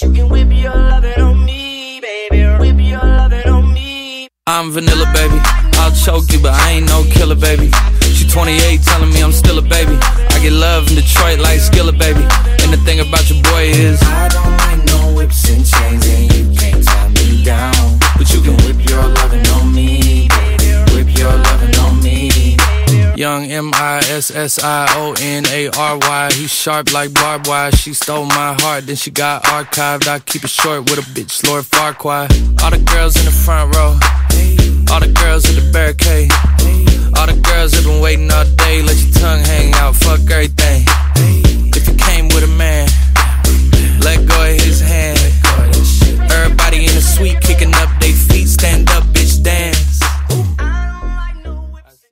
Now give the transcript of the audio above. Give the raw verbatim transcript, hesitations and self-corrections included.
You can whip your lovin' on me, baby. Whip your lovin' on me. I'm vanilla, baby. I'll choke you, but I ain't no killer, baby. She twenty-eight, telling me I'm still a baby. I get love in Detroit like Skilla, baby. And the thing about your boy is I don't like no whips and chains, and you can't tie me down. But you can whip your lovin' on me, baby. Whip your lovin' on me. Young M I S S I O N A R Y. He sharp like barbed wire. She stole my heart, then she got archived. I keep it short with a bitch, Lord Farquaad. All the girls in the front row, all the girls at the barricade, all the girls have been waiting all